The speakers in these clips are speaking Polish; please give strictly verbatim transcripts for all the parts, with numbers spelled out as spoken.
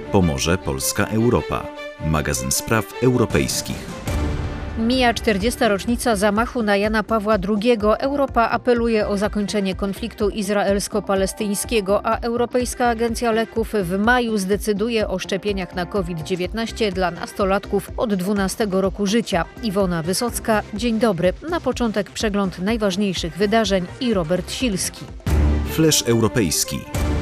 Pomoże Polska Europa. Magazyn spraw europejskich. Mija czterdziesta rocznica zamachu na Jana Pawła drugiego. Europa apeluje o zakończenie konfliktu izraelsko-palestyńskiego, a Europejska Agencja Leków w maju zdecyduje o szczepieniach na COVID dziewiętnaście dla nastolatków od dwunastego roku życia. Iwona Wysocka, dzień dobry. Na początek przegląd najważniejszych wydarzeń i Robert Silski. Flash europejski.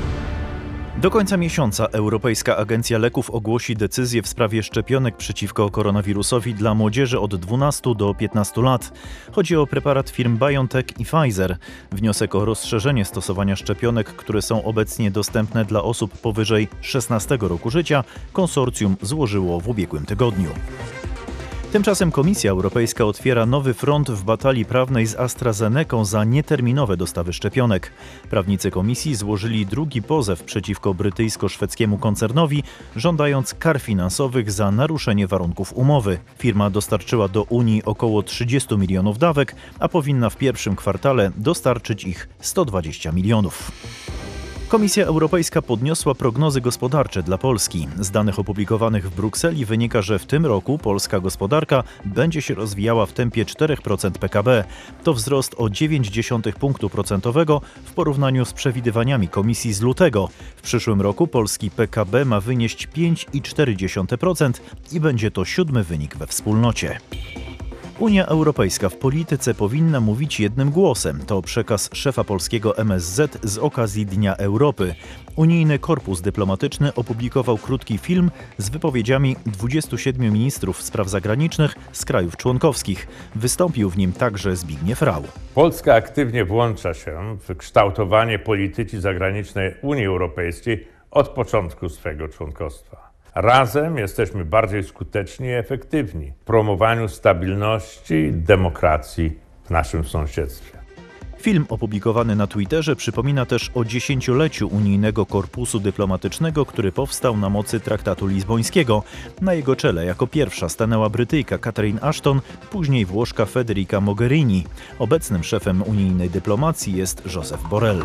Do końca miesiąca Europejska Agencja Leków ogłosi decyzję w sprawie szczepionek przeciwko koronawirusowi dla młodzieży od dwunastu do piętnastu lat. Chodzi o preparat firm BioNTech i Pfizer. Wniosek o rozszerzenie stosowania szczepionek, które są obecnie dostępne dla osób powyżej szesnastego roku życia, konsorcjum złożyło w ubiegłym tygodniu. Tymczasem Komisja Europejska otwiera nowy front w batalii prawnej z AstraZenecą za nieterminowe dostawy szczepionek. Prawnicy Komisji złożyli drugi pozew przeciwko brytyjsko-szwedzkiemu koncernowi, żądając kar finansowych za naruszenie warunków umowy. Firma dostarczyła do Unii około trzydziestu milionów dawek, a powinna w pierwszym kwartale dostarczyć ich sto dwadzieścia milionów. Komisja Europejska podniosła prognozy gospodarcze dla Polski. Z danych opublikowanych w Brukseli wynika, że w tym roku polska gospodarka będzie się rozwijała w tempie cztery procent P K B. To wzrost o dziewięć dziesiątych punktu procentowego w porównaniu z przewidywaniami Komisji z lutego. W przyszłym roku polski P K B ma wynieść pięć przecinek cztery procent i będzie to siódmy wynik we wspólnocie. Unia Europejska w polityce powinna mówić jednym głosem. To przekaz szefa polskiego M S Z z okazji Dnia Europy. Unijny Korpus Dyplomatyczny opublikował krótki film z wypowiedziami dwudziestu siedmiu ministrów spraw zagranicznych z krajów członkowskich. Wystąpił w nim także Zbigniew Rau. Polska aktywnie włącza się w kształtowanie polityki zagranicznej Unii Europejskiej od początku swego członkostwa. Razem jesteśmy bardziej skuteczni i efektywni w promowaniu stabilności i demokracji w naszym sąsiedztwie. Film opublikowany na Twitterze przypomina też o dziesięcioleciu Unijnego Korpusu Dyplomatycznego, który powstał na mocy Traktatu Lizbońskiego. Na jego czele jako pierwsza stanęła Brytyjka Catherine Ashton, później Włoszka Federica Mogherini. Obecnym szefem unijnej dyplomacji jest Josep Borrell.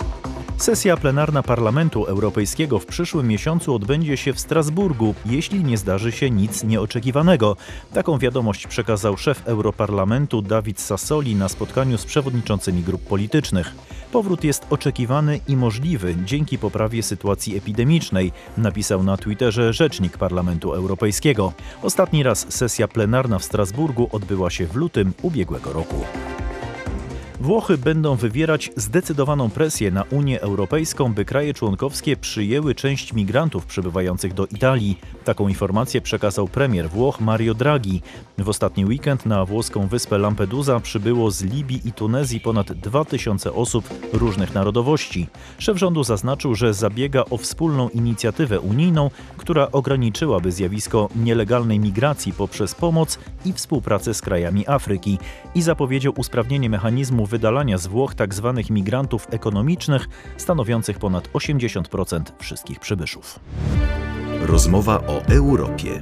Sesja plenarna Parlamentu Europejskiego w przyszłym miesiącu odbędzie się w Strasburgu, jeśli nie zdarzy się nic nieoczekiwanego. Taką wiadomość przekazał szef Europarlamentu David Sassoli na spotkaniu z przewodniczącymi grup politycznych. Powrót jest oczekiwany i możliwy dzięki poprawie sytuacji epidemicznej, napisał na Twitterze rzecznik Parlamentu Europejskiego. Ostatni raz sesja plenarna w Strasburgu odbyła się w lutym ubiegłego roku. Włochy będą wywierać zdecydowaną presję na Unię Europejską, by kraje członkowskie przyjęły część migrantów przybywających do Italii. Taką informację przekazał premier Włoch Mario Draghi. W ostatni weekend na włoską wyspę Lampedusa przybyło z Libii i Tunezji ponad dwa tysiące osób różnych narodowości. Szef rządu zaznaczył, że zabiega o wspólną inicjatywę unijną, która ograniczyłaby zjawisko nielegalnej migracji poprzez pomoc i współpracę z krajami Afryki i zapowiedział usprawnienie mechanizmu wydalania z Włoch tzw. migrantów ekonomicznych, stanowiących ponad osiemdziesiąt procent wszystkich przybyszów. Rozmowa o Europie.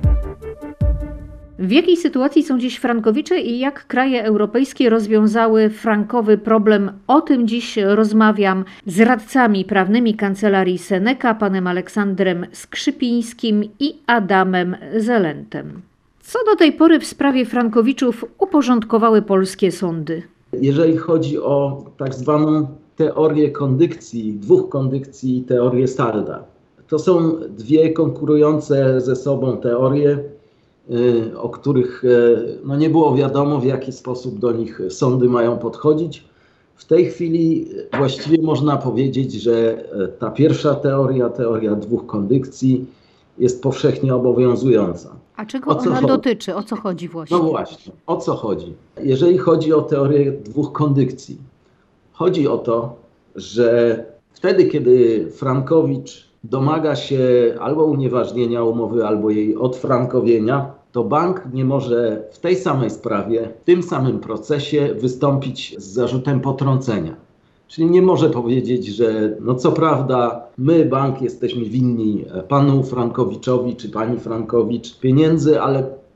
W jakiej sytuacji są dziś frankowicze i jak kraje europejskie rozwiązały frankowy problem? O tym dziś rozmawiam z radcami prawnymi Kancelarii Seneca, panem Aleksandrem Skrzypińskim i Adamem Zelentem. Co do tej pory w sprawie frankowiczów uporządkowały polskie sądy? Jeżeli chodzi o tak zwaną teorię kondykcji, dwóch kondykcji i teorię Stalda, to są dwie konkurujące ze sobą teorie, o których no, nie było wiadomo, w jaki sposób do nich sądy mają podchodzić. W tej chwili właściwie można powiedzieć, że ta pierwsza teoria, teoria dwóch kondykcji, jest powszechnie obowiązująca. A czego ona chodzi? dotyczy? O co chodzi właśnie? No właśnie, o co chodzi? Jeżeli chodzi o teorię dwóch kondykcji, chodzi o to, że wtedy, kiedy frankowicz domaga się albo unieważnienia umowy, albo jej odfrankowienia, to bank nie może w tej samej sprawie, w tym samym procesie wystąpić z zarzutem potrącenia. Czyli nie może powiedzieć, że no co prawda my, bank, jesteśmy winni panu Frankowiczowi czy pani Frankowicz pieniędzy, ale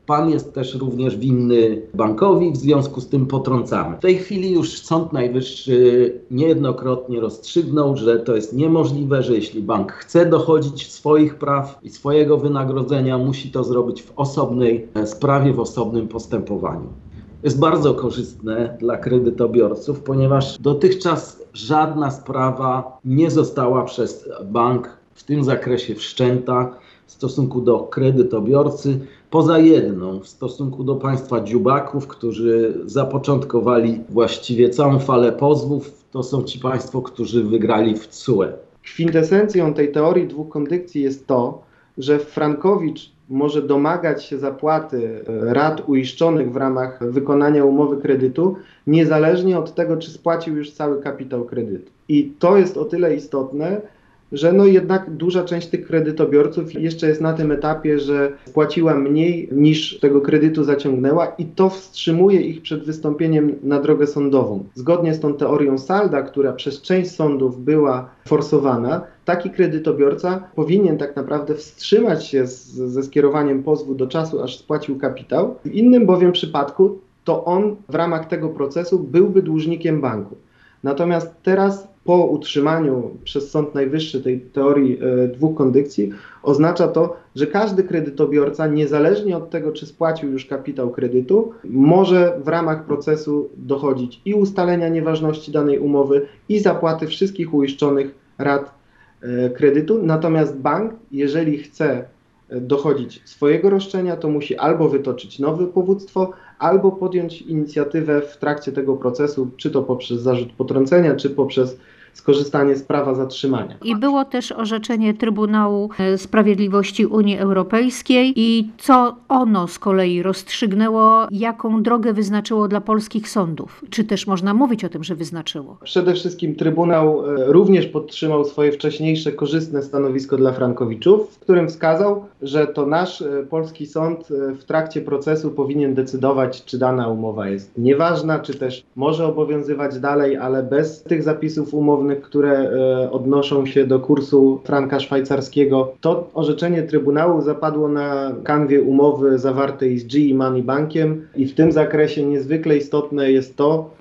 Pan jest też również winny bankowi, w związku z tym potrącamy. W tej chwili już Sąd Najwyższy niejednokrotnie rozstrzygnął, że to jest niemożliwe, że jeśli bank chce dochodzić swoich praw i swojego wynagrodzenia, musi to zrobić w osobnej sprawie, w osobnym postępowaniu. Jest bardzo korzystne dla kredytobiorców, ponieważ dotychczas żadna sprawa nie została przez bank w tym zakresie wszczęta w stosunku do kredytobiorcy, poza jedną w stosunku do państwa dziubaków, którzy zapoczątkowali właściwie całą falę pozwów. To są ci państwo, którzy wygrali w T S U E. Kwintesencją tej teorii dwóch kondycji jest to, że Frankowicz może domagać się zapłaty rat uiszczonych w ramach wykonania umowy kredytu, niezależnie od tego, czy spłacił już cały kapitał kredytu. I to jest o tyle istotne, że no jednak duża część tych kredytobiorców jeszcze jest na tym etapie, że spłaciła mniej niż tego kredytu zaciągnęła i to wstrzymuje ich przed wystąpieniem na drogę sądową. Zgodnie z tą teorią salda, która przez część sądów była forsowana, taki kredytobiorca powinien tak naprawdę wstrzymać się z, ze skierowaniem pozwu do czasu, aż spłacił kapitał. W innym bowiem przypadku to on w ramach tego procesu byłby dłużnikiem banku. Natomiast teraz po utrzymaniu przez Sąd Najwyższy tej teorii e, dwóch kondycji oznacza to, że każdy kredytobiorca, niezależnie od tego, czy spłacił już kapitał kredytu, może w ramach procesu dochodzić i ustalenia nieważności danej umowy, i zapłaty wszystkich uiszczonych rat e, kredytu. Natomiast bank, jeżeli chce dochodzić swojego roszczenia, to musi albo wytoczyć nowe powództwo, albo podjąć inicjatywę w trakcie tego procesu, czy to poprzez zarzut potrącenia, czy poprzez skorzystanie z prawa zatrzymania. I było też orzeczenie Trybunału Sprawiedliwości Unii Europejskiej i co ono z kolei rozstrzygnęło, jaką drogę wyznaczyło dla polskich sądów? Czy też można mówić o tym, że wyznaczyło? Przede wszystkim Trybunał również podtrzymał swoje wcześniejsze korzystne stanowisko dla Frankowiczów, w którym wskazał, że to nasz polski sąd w trakcie procesu powinien decydować, czy dana umowa jest nieważna, czy też może obowiązywać dalej, ale bez tych zapisów umownych, które e, odnoszą się do kursu franka szwajcarskiego. To orzeczenie Trybunału zapadło na kanwie umowy zawartej z G E Money Bankiem i w tym zakresie niezwykle istotne jest to,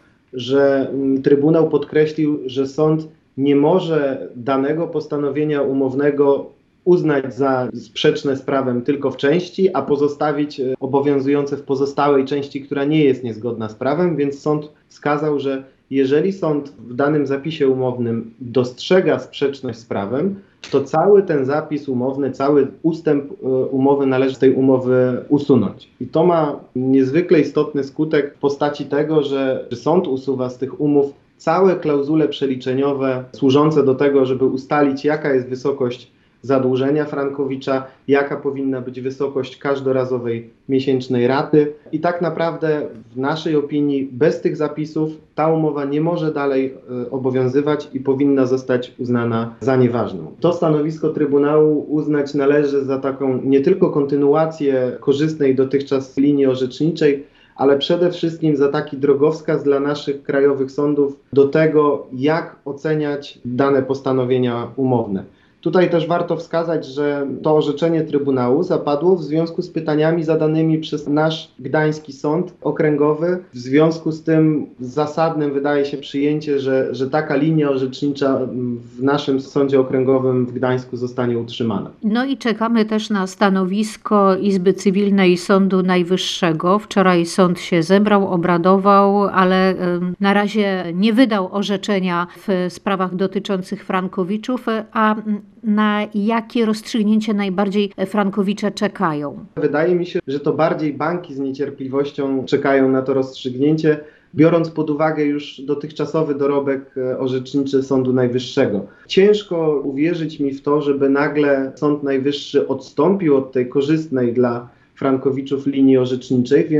że m, Trybunał podkreślił, że sąd nie może danego postanowienia umownego uznać za sprzeczne z prawem tylko w części, a pozostawić e, obowiązujące w pozostałej części, która nie jest niezgodna z prawem, więc sąd wskazał, że jeżeli sąd w danym zapisie umownym dostrzega sprzeczność z prawem, to cały ten zapis umowny, cały ustęp umowy należy z tej umowy usunąć. I to ma niezwykle istotny skutek w postaci tego, że sąd usuwa z tych umów całe klauzule przeliczeniowe służące do tego, żeby ustalić, jaka jest wysokość zadłużenia Frankowicza, jaka powinna być wysokość każdorazowej miesięcznej raty. I tak naprawdę w naszej opinii bez tych zapisów ta umowa nie może dalej e, obowiązywać i powinna zostać uznana za nieważną. To stanowisko Trybunału uznać należy za taką nie tylko kontynuację korzystnej dotychczas linii orzeczniczej, ale przede wszystkim za taki drogowskaz dla naszych krajowych sądów do tego, jak oceniać dane postanowienia umowne. Tutaj też warto wskazać, że to orzeczenie Trybunału zapadło w związku z pytaniami zadanymi przez nasz Gdański Sąd Okręgowy. W związku z tym zasadnym wydaje się przyjęcie, że, że taka linia orzecznicza w naszym Sądzie Okręgowym w Gdańsku zostanie utrzymana. No i czekamy też na stanowisko Izby Cywilnej Sądu Najwyższego. Wczoraj sąd się zebrał, obradował, ale na razie nie wydał orzeczenia w sprawach dotyczących Frankowiczów, a na jakie rozstrzygnięcie najbardziej Frankowicze czekają? Wydaje mi się, że to bardziej banki z niecierpliwością czekają na to rozstrzygnięcie, biorąc pod uwagę już dotychczasowy dorobek orzeczniczy Sądu Najwyższego. Ciężko uwierzyć mi w to, żeby nagle Sąd Najwyższy odstąpił od tej korzystnej dla Frankowiczów linii orzeczniczej, więc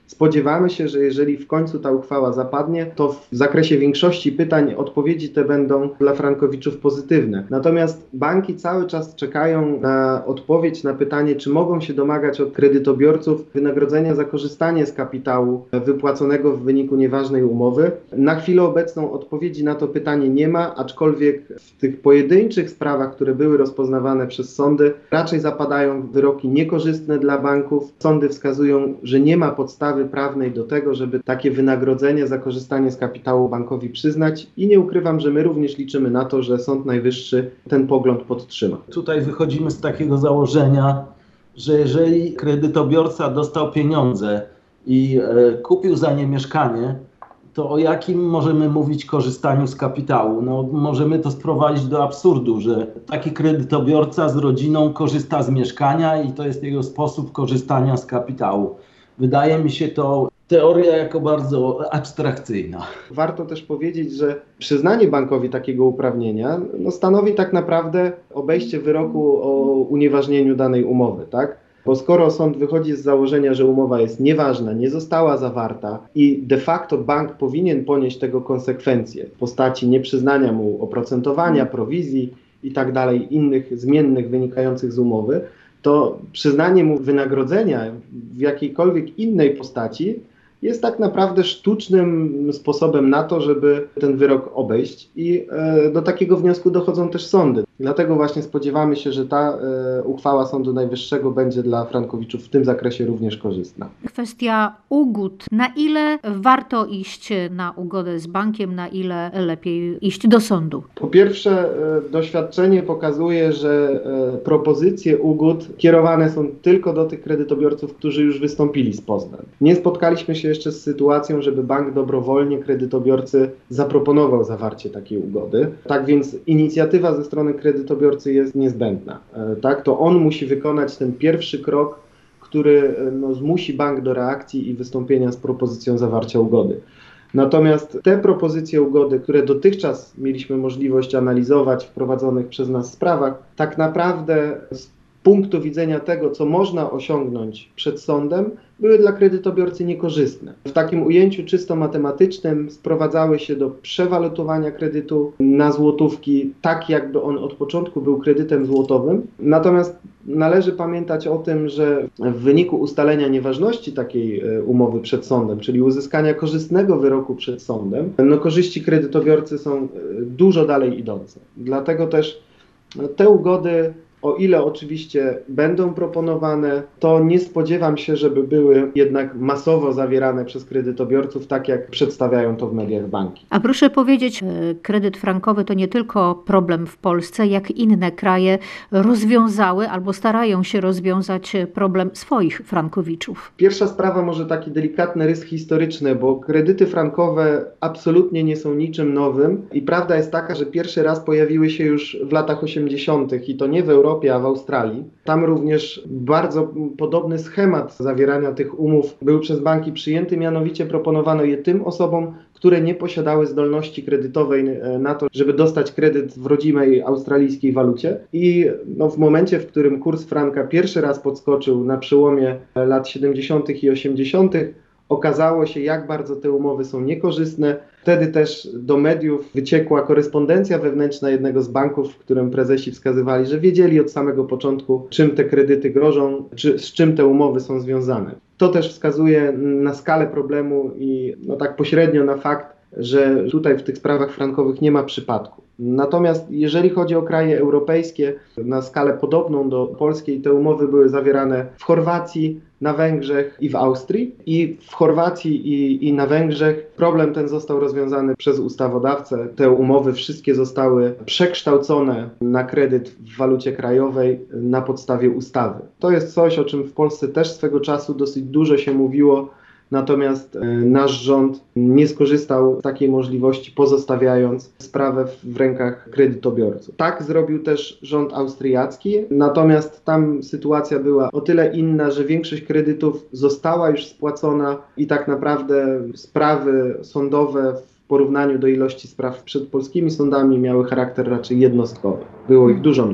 Spodziewamy się, że jeżeli w końcu ta uchwała zapadnie, to w zakresie większości pytań odpowiedzi te będą dla frankowiczów pozytywne. Natomiast banki cały czas czekają na odpowiedź na pytanie, czy mogą się domagać od kredytobiorców wynagrodzenia za korzystanie z kapitału wypłaconego w wyniku nieważnej umowy. Na chwilę obecną odpowiedzi na to pytanie nie ma, aczkolwiek w tych pojedynczych sprawach, które były rozpoznawane przez sądy, raczej zapadają wyroki niekorzystne dla banków. Sądy wskazują, że nie ma podstawy prawnej do tego, żeby takie wynagrodzenie za korzystanie z kapitału bankowi przyznać i nie ukrywam, że my również liczymy na to, że Sąd Najwyższy ten pogląd podtrzyma. Tutaj wychodzimy z takiego założenia, że jeżeli kredytobiorca dostał pieniądze i e, kupił za nie mieszkanie, to o jakim możemy mówić korzystaniu z kapitału? No, możemy to sprowadzić do absurdu, że taki kredytobiorca z rodziną korzysta z mieszkania i to jest jego sposób korzystania z kapitału. Wydaje mi się to teoria jako bardzo abstrakcyjna. Warto też powiedzieć, że przyznanie bankowi takiego uprawnienia no, stanowi tak naprawdę obejście wyroku o unieważnieniu danej umowy, tak? Bo skoro sąd wychodzi z założenia, że umowa jest nieważna, nie została zawarta i de facto bank powinien ponieść tego konsekwencje w postaci nieprzyznania mu oprocentowania, prowizji i tak dalej, innych zmiennych wynikających z umowy, to przyznanie mu wynagrodzenia w jakiejkolwiek innej postaci jest tak naprawdę sztucznym sposobem na to, żeby ten wyrok obejść i e, do takiego wniosku dochodzą też sądy. Dlatego właśnie spodziewamy się, że ta e, uchwała Sądu Najwyższego będzie dla frankowiczów w tym zakresie również korzystna. Kwestia ugód. Na ile warto iść na ugodę z bankiem, na ile lepiej iść do sądu? Po pierwsze, e, doświadczenie pokazuje, że e, propozycje ugód kierowane są tylko do tych kredytobiorców, którzy już wystąpili z pozwem. Nie spotkaliśmy się jeszcze z sytuacją, żeby bank dobrowolnie kredytobiorcy zaproponował zawarcie takiej ugody. Tak więc inicjatywa ze strony kredytobiorcy jest niezbędna. E, tak, to on musi wykonać ten pierwszy krok, który no, zmusi bank do reakcji i wystąpienia z propozycją zawarcia ugody. Natomiast te propozycje ugody, które dotychczas mieliśmy możliwość analizować w prowadzonych przez nas sprawach, tak naprawdę z punktu widzenia tego, co można osiągnąć przed sądem, były dla kredytobiorcy niekorzystne. W takim ujęciu czysto matematycznym sprowadzały się do przewalutowania kredytu na złotówki, tak jakby on od początku był kredytem złotowym. Natomiast należy pamiętać o tym, że w wyniku ustalenia nieważności takiej umowy przed sądem, czyli uzyskania korzystnego wyroku przed sądem, no korzyści kredytobiorcy są dużo dalej idące. Dlatego też te ugody, o ile oczywiście będą proponowane, to nie spodziewam się, żeby były jednak masowo zawierane przez kredytobiorców, tak jak przedstawiają to w mediach banki. A proszę powiedzieć, kredyt frankowy to nie tylko problem w Polsce, jak inne kraje rozwiązały albo starają się rozwiązać problem swoich frankowiczów. Pierwsza sprawa może taki delikatny rys historyczny, bo kredyty frankowe absolutnie nie są niczym nowym i prawda jest taka, że pierwszy raz pojawiły się już w latach osiemdziesiątych i to nie w Europie, a w Australii. Tam również bardzo podobny schemat zawierania tych umów był przez banki przyjęty, mianowicie proponowano je tym osobom, które nie posiadały zdolności kredytowej na to, żeby dostać kredyt w rodzimej australijskiej walucie. I no, w momencie, w którym kurs franka pierwszy raz podskoczył na przełomie lat siedemdziesiątych i osiemdziesiątych, okazało się, jak bardzo te umowy są niekorzystne. Wtedy też do mediów wyciekła korespondencja wewnętrzna jednego z banków, w którym prezesi wskazywali, że wiedzieli od samego początku, czym te kredyty grożą, czy, z czym te umowy są związane. To też wskazuje na skalę problemu i no tak pośrednio na fakt, że tutaj w tych sprawach frankowych nie ma przypadku. Natomiast jeżeli chodzi o kraje europejskie, na skalę podobną do polskiej, te umowy były zawierane w Chorwacji, na Węgrzech i w Austrii. I w Chorwacji i, i na Węgrzech problem ten został rozwiązany przez ustawodawcę. Te umowy wszystkie zostały przekształcone na kredyt w walucie krajowej na podstawie ustawy. To jest coś, o czym w Polsce też swego czasu dosyć dużo się mówiło. Natomiast e, nasz rząd nie skorzystał z takiej możliwości, pozostawiając sprawę w, w rękach kredytobiorców. Tak zrobił też rząd austriacki, natomiast tam sytuacja była o tyle inna, że większość kredytów została już spłacona i tak naprawdę sprawy sądowe w porównaniu do ilości spraw przed polskimi sądami miały charakter raczej jednostkowy. Było ich dużo mniej.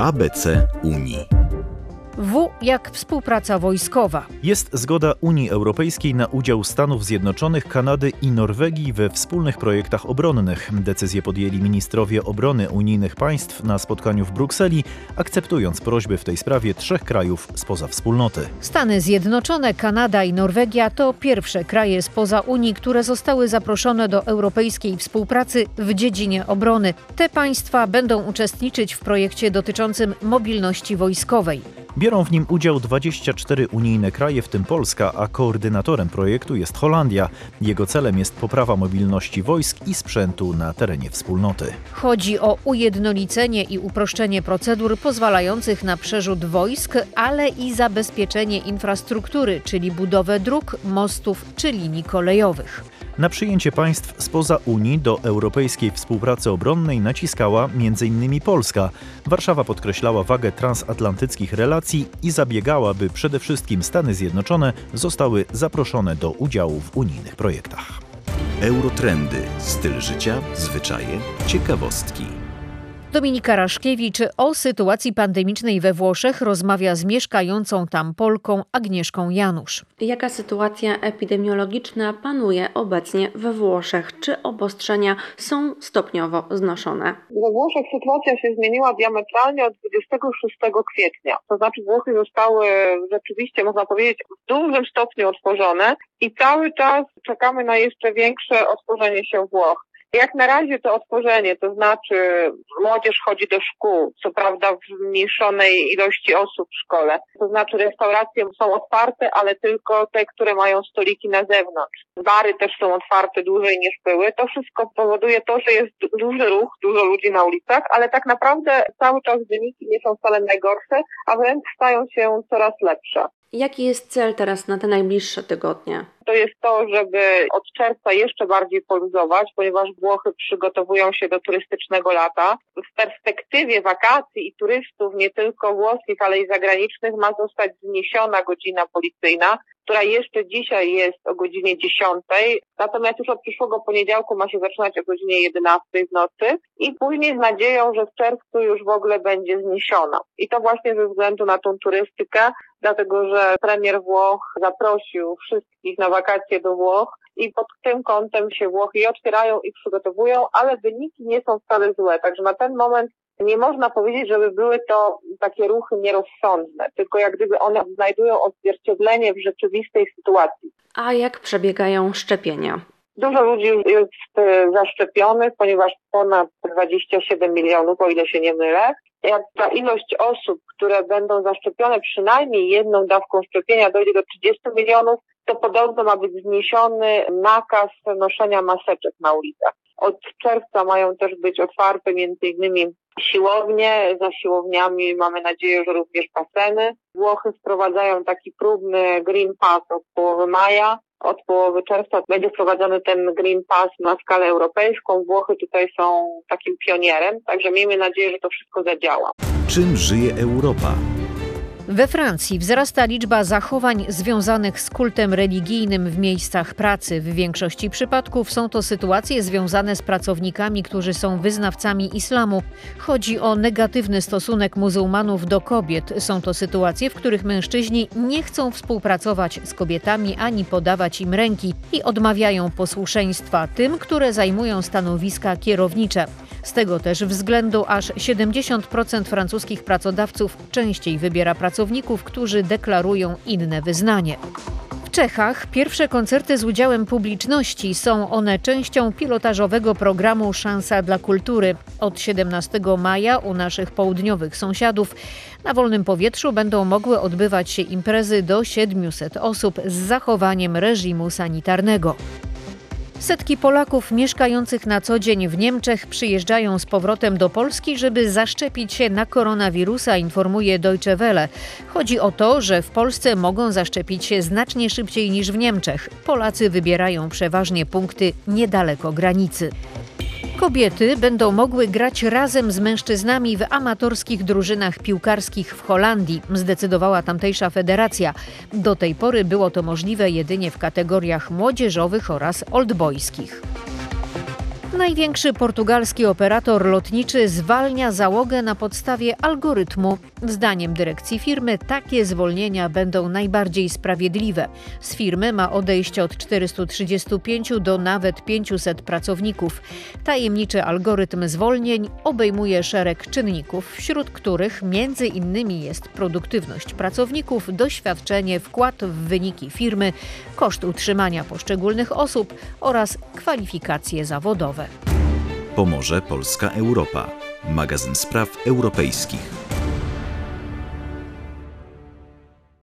A B C Unii. W jak współpraca wojskowa. Jest zgoda Unii Europejskiej na udział Stanów Zjednoczonych, Kanady i Norwegii we wspólnych projektach obronnych. Decyzję podjęli ministrowie obrony unijnych państw na spotkaniu w Brukseli, akceptując prośby w tej sprawie trzech krajów spoza wspólnoty. Stany Zjednoczone, Kanada i Norwegia to pierwsze kraje spoza Unii, które zostały zaproszone do europejskiej współpracy w dziedzinie obrony. Te państwa będą uczestniczyć w projekcie dotyczącym mobilności wojskowej. Biorą w nim udział dwadzieścia cztery unijne kraje, w tym Polska, a koordynatorem projektu jest Holandia. Jego celem jest poprawa mobilności wojsk i sprzętu na terenie wspólnoty. Chodzi o ujednolicenie i uproszczenie procedur pozwalających na przerzut wojsk, ale i zabezpieczenie infrastruktury, czyli budowę dróg, mostów czy linii kolejowych. Na przyjęcie państw spoza Unii do europejskiej współpracy obronnej naciskała między innymi Polska. Warszawa podkreślała wagę transatlantyckich relacji i zabiegała, by przede wszystkim Stany Zjednoczone zostały zaproszone do udziału w unijnych projektach. Eurotrendy. Styl życia, zwyczaje, ciekawostki. Dominika Raszkiewicz o sytuacji pandemicznej we Włoszech rozmawia z mieszkającą tam Polką Agnieszką Janusz. Jaka sytuacja epidemiologiczna panuje obecnie we Włoszech? Czy obostrzenia są stopniowo znoszone? We Włoszech sytuacja się zmieniła diametralnie od dwudziestego szóstego kwietnia. To znaczy Włochy zostały rzeczywiście, można powiedzieć, w dużym stopniu otworzone i cały czas czekamy na jeszcze większe otworzenie się Włoch. Jak na razie to otworzenie, to znaczy młodzież chodzi do szkół, co prawda w zmniejszonej ilości osób w szkole. To znaczy restauracje są otwarte, ale tylko te, które mają stoliki na zewnątrz. Bary też są otwarte dłużej niż były. To wszystko powoduje to, że jest duży ruch, dużo ludzi na ulicach, ale tak naprawdę cały czas wyniki nie są wcale najgorsze, a wręcz stają się coraz lepsze. Jaki jest cel teraz na te najbliższe tygodnie? To jest to, żeby od czerwca jeszcze bardziej poluzować, ponieważ Włochy przygotowują się do turystycznego lata. W perspektywie wakacji i turystów nie tylko włoskich, ale i zagranicznych ma zostać zniesiona godzina policyjna, która jeszcze dzisiaj jest o godzinie dziesiątej, natomiast już od przyszłego poniedziałku ma się zaczynać o godzinie jedenastej w nocy i później z nadzieją, że w czerwcu już w ogóle będzie zniesiona. I to właśnie ze względu na tą turystykę, dlatego że premier Włoch zaprosił wszystkich na wakacje do Włoch i pod tym kątem się Włochy i otwierają i przygotowują, ale wyniki nie są wcale złe, także na ten moment nie można powiedzieć, żeby były to takie ruchy nierozsądne, tylko jak gdyby one znajdują odzwierciedlenie w rzeczywistej sytuacji. A jak przebiegają szczepienia? Dużo ludzi już jest zaszczepionych, ponieważ ponad dwadzieścia siedem milionów, o ile się nie mylę. Jak ta ilość osób, które będą zaszczepione przynajmniej jedną dawką szczepienia dojdzie do trzydziestu milionów, to podobno ma być zniesiony nakaz noszenia maseczek na ulicach. Od czerwca mają też być otwarte między innymi siłownie. Za siłowniami mamy nadzieję, że również baseny. Włochy wprowadzają taki próbny Green Pass od połowy maja. Od połowy czerwca będzie wprowadzony ten Green Pass na skalę europejską. Włochy tutaj są takim pionierem, także miejmy nadzieję, że to wszystko zadziała. Czym żyje Europa? We Francji wzrasta liczba zachowań związanych z kultem religijnym w miejscach pracy. W większości przypadków są to sytuacje związane z pracownikami, którzy są wyznawcami islamu. Chodzi o negatywny stosunek muzułmanów do kobiet. Są to sytuacje, w których mężczyźni nie chcą współpracować z kobietami ani podawać im ręki i odmawiają posłuszeństwa tym, które zajmują stanowiska kierownicze. Z tego też względu aż siedemdziesiąt procent francuskich pracodawców częściej wybiera pracowników, którzy deklarują inne wyznanie. W Czechach pierwsze koncerty z udziałem publiczności. Są one częścią pilotażowego programu Szansa dla kultury. Od siedemnastego maja u naszych południowych sąsiadów na wolnym powietrzu będą mogły odbywać się imprezy do siedmiuset osób z zachowaniem reżimu sanitarnego. Setki Polaków mieszkających na co dzień w Niemczech przyjeżdżają z powrotem do Polski, żeby zaszczepić się na koronawirusa, informuje Deutsche Welle. Chodzi o to, że w Polsce mogą zaszczepić się znacznie szybciej niż w Niemczech. Polacy wybierają przeważnie punkty niedaleko granicy. Kobiety będą mogły grać razem z mężczyznami w amatorskich drużynach piłkarskich w Holandii, zdecydowała tamtejsza federacja. Do tej pory było to możliwe jedynie w kategoriach młodzieżowych oraz oldboyskich. Największy portugalski operator lotniczy zwalnia załogę na podstawie algorytmu. Zdaniem dyrekcji firmy takie zwolnienia będą najbardziej sprawiedliwe. Z firmy ma odejść od czterystu trzydziestu pięciu do nawet pięciuset pracowników. Tajemniczy algorytm zwolnień obejmuje szereg czynników, wśród których między innymi jest produktywność pracowników, doświadczenie, wkład w wyniki firmy, koszt utrzymania poszczególnych osób oraz kwalifikacje zawodowe. Pomoże Polska Europa. Magazyn spraw europejskich.